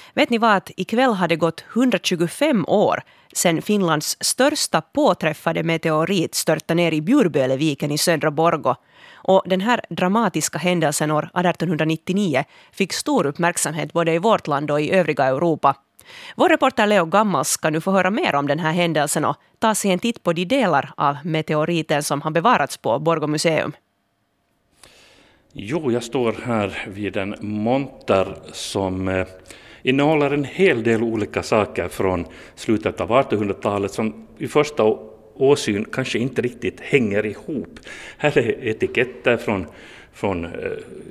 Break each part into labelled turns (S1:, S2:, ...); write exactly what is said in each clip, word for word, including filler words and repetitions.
S1: Vet ni vad, att ikväll hade gått hundratjugofem år sedan Finlands största påträffade meteorit störtade ner i Bjurböleviken i södra Borgå. Och den här dramatiska händelsen år arton nittionio fick stor uppmärksamhet både i vårt land och i övriga Europa. Vår reporter Leo Gammals ska nu få höra mer om den här händelsen och ta sig en titt på de delar av meteoriten som har bevarats på Borgå museum.
S2: Jo, jag står här vid en monter som eh, innehåller en hel del olika saker från slutet av artonhundratalet som i första åsyn kanske inte riktigt hänger ihop. Här är etiketter från, från eh,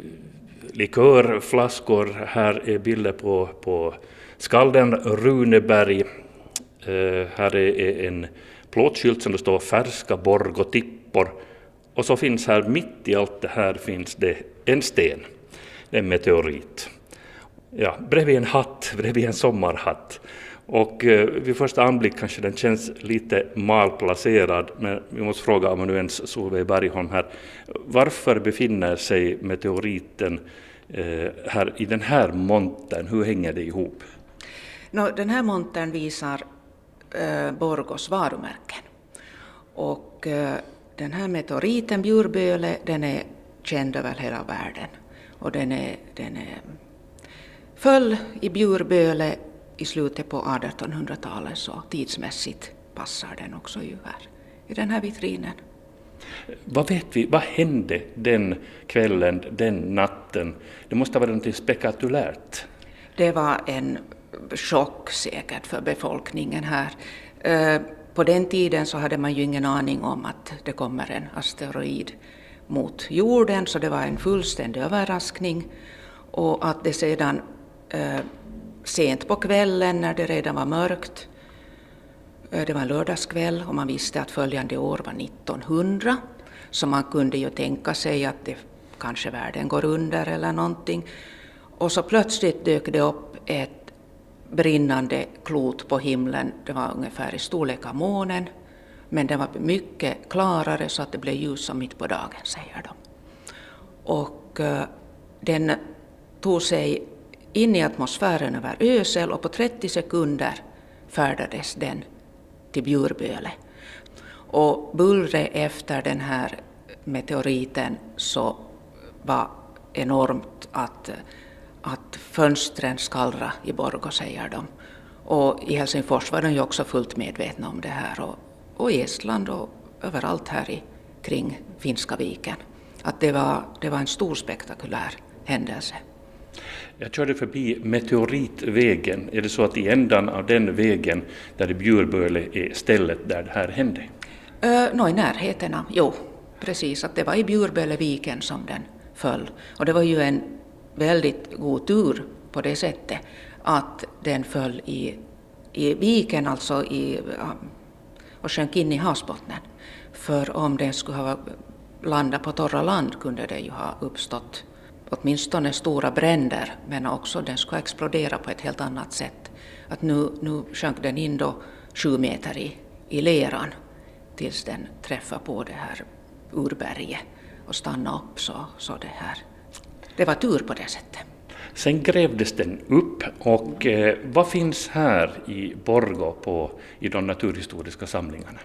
S2: likörflaskor, här är bilder på, på skalden Runeberg, eh, här är en plåtskylt som det står färska Borgå tippor. Och så finns här mitt i allt det här finns det en sten, en meteorit. Ja, bredvid en hatt, bredvid en sommarhatt. Och eh, vid första anblick kanske den känns lite malplacerad, men vi måste fråga amanuens Solveig Bergholm här. Varför befinner sig meteoriten eh, här i den här montern? Hur hänger det ihop?
S3: No, den här montern visar eh, Borgås varumärken. Och eh, den här meteoriten Bjurböle, den är känd över hela världen. Och den är, den är föll i Bjurböle i slutet på artonhundratalet, så tidsmässigt passar den också ju här i den här vitrinen.
S2: Vad vet vi? Vad hände den kvällen, den natten? Det måste vara något spektakulärt.
S3: Det var en chock säkert för befolkningen här. På den tiden så hade man ju ingen aning om att det kommer en asteroid mot jorden, så det var en fullständig överraskning. Och att det sedan eh, sent på kvällen när det redan var mörkt, eh, det var en lördagskväll och man visste att följande år var nittonhundra, så man kunde ju tänka sig att det kanske världen går under eller någonting. Och så plötsligt dök det upp ett brinnande klot på himlen. Det var ungefär i storlek av månen, men det var mycket klarare så att det blev ljus som mitt på dagen, säger de. Och uh, den tog sig in i atmosfären över Ösel och på trettio sekunder färdades den till Bjurböle. Och bullret efter den här meteoriten så var enormt att att fönstren skallra i Borgå, säger de. Och i Helsingfors var de ju också fullt medvetna om det här, och, och i Estland och överallt här i, kring Finska viken. Att det var, det var en stor spektakulär händelse.
S2: Jag körde förbi meteoritvägen. Är det så att i ändan av den vägen där i Bjurböle är stället där det här hände?
S3: Uh, Nå, i närheten av, jo, precis. Att det var i Bjurböleviken som den föll. Och det var ju en väldigt god tur på det sättet att den föll i, i viken, alltså i, och sjönk in i havsbottnen. För om den skulle ha landat på torra land kunde det ju ha uppstått åtminstone stora bränder, men också den skulle explodera på ett helt annat sätt. Att nu, nu sjönk den in då sju meter i, i leran tills den träffade på det här urberget och stannade upp, så, så det här. Det var tur på det sättet.
S2: Sen grävdes den upp, och eh, vad finns här i Borgå på, i de naturhistoriska samlingarna?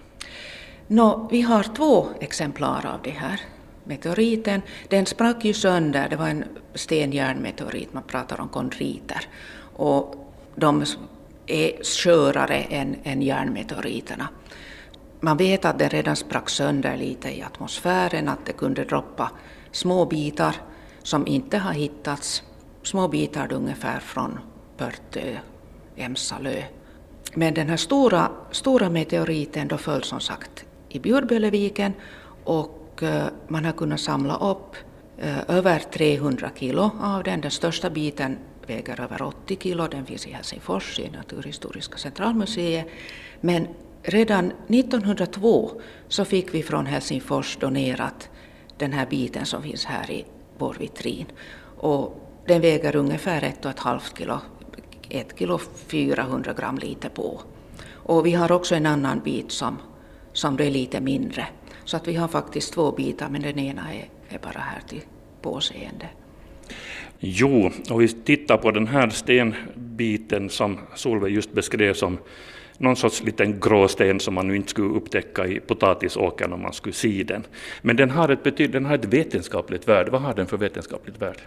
S3: Nå, vi har två exemplar av det här. Meteoriten, den sprack ju sönder, det var en stenjärnmeteorit, man pratar om kondriter. Och de är skörare än, än järnmeteoriterna. Man vet att den redan sprack sönder lite i atmosfären, att det kunde droppa små bitar som inte har hittats, små bitar ungefär från Pörtö, Emsalö. Men den här stora, stora meteoriten då föll som sagt i Bjurböleviken, och uh, man har kunnat samla upp uh, över trehundra kilo av den. Den största biten väger över åttio kilo, den finns i Helsingfors i Naturhistoriska centralmuseet. Men redan nittonhundratvå så fick vi från Helsingfors donerat den här biten som finns här i vår vitrin. Och den väger ungefär ett och ett halvt kilo, ett kilo fyrahundra gram lite på. Och vi har också en annan bit som, som är lite mindre. Så att vi har faktiskt två bitar, men den ena är, är bara här till påseende.
S2: Jo, och vi tittar på den här sten biten som Solveig just beskrev som någon sorts liten gråsten som man nu inte skulle upptäcka i potatisåkern om man skulle se den. Men den har ett, betyd, den har ett vetenskapligt värde. Vad har den för vetenskapligt värde?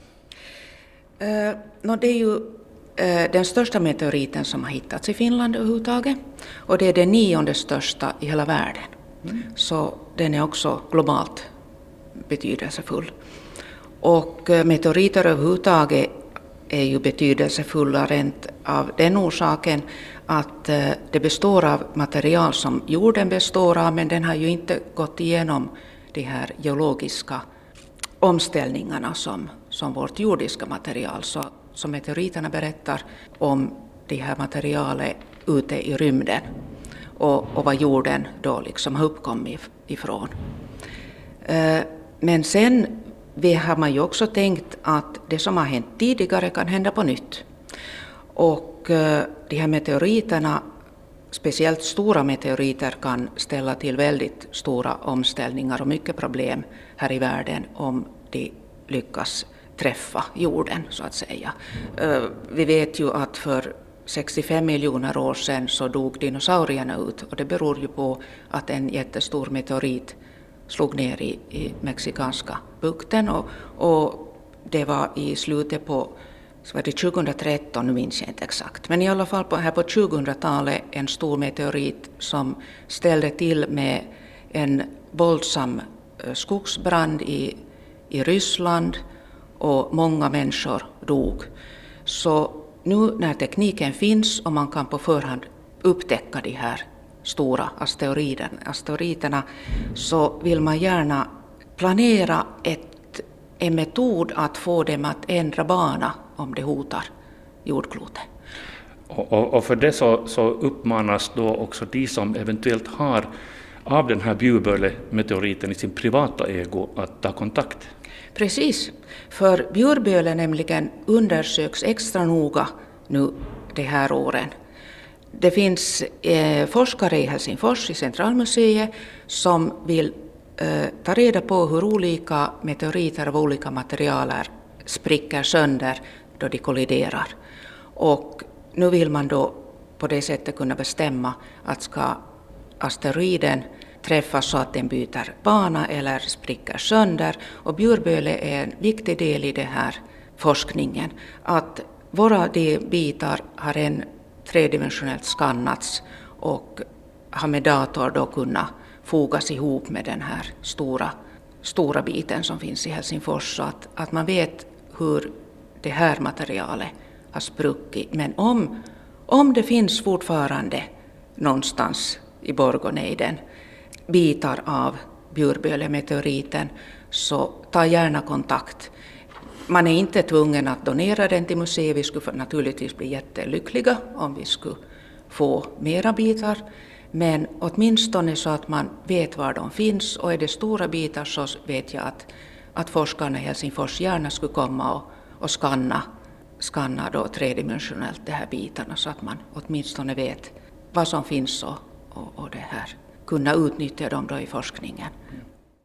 S3: Uh, no, det är ju uh, den största meteoriten som har hittats i Finland överhuvudtaget. Och det är den nionde största i hela världen. Mm. Så den är också globalt betydelsefull. Och uh, meteoriter överhuvudtaget är ju betydelsefulla rent av den orsaken att uh, det består av material som jorden består av, men den har ju inte gått igenom de här geologiska omställningarna som, som vårt jordiska material. Så, så meteoriterna berättar om det här materialet ute i rymden och, och vad jorden då liksom har uppkommit ifrån. Uh, men sen vi har man ju också tänkt att det som har hänt tidigare kan hända på nytt. Och uh, de här meteoriterna, speciellt stora meteoriter, kan ställa till väldigt stora omställningar och mycket problem här i världen om de lyckas träffa jorden, så att säga. Uh, vi vet ju att för sextiofem miljoner år sedan så dog dinosaurierna ut, och det beror ju på att en jättestor meteorit slog ner i, i mexikanska bukten, och, och det var i slutet på så var det tjugohundratretton, nu minns jag inte exakt, men i alla fall på, här på tjugohundratalet en stor meteorit som ställde till med en våldsam skogsbrand i, i Ryssland, och många människor dog. Så nu när tekniken finns och man kan på förhand upptäcka de här stora asteroiderna, så vill man gärna planera ett, en metod att få dem att ändra bana om det hotar jordklotet.
S2: Och, och, och för det så, så uppmanas då också de som eventuellt har av den här Bjurböle-meteoriten i sin privata ägo att ta kontakt.
S3: Precis, för Bjurböle nämligen undersöks extra noga nu de här åren. Det finns eh, forskare i Helsingfors i Centralmuseet som vill eh, ta reda på hur olika meteoriter av olika materialer spricker sönder då de kolliderar. Och nu vill man då på det sättet kunna bestämma att ska asteroiden träffas så att den byter bana eller spricker sönder. Och Bjurböle är en viktig del i den här forskningen. Att våra bitar har en tredimensionellt skannats och har med dator då kunnat fogas ihop med den här stora, stora biten som finns i Helsingfors, så att, att man vet hur det här materialet har spruckit. Men om, om det finns fortfarande någonstans i Borgonejden bitar av Bjurböle-meteoriten, så ta gärna kontakt. Man är inte tvungen att donera den till museet. Vi skulle naturligtvis bli jättelyckliga om vi skulle få mera bitar. Men åtminstone så att man vet var de finns. Och är det stora bitar så vet jag att, att forskarna i Helsingfors gärna skulle komma och, och skanna, skanna då tredimensionellt de här bitarna, så att man åtminstone vet vad som finns och, och, och det här. Kunna utnyttja dem då i forskningen.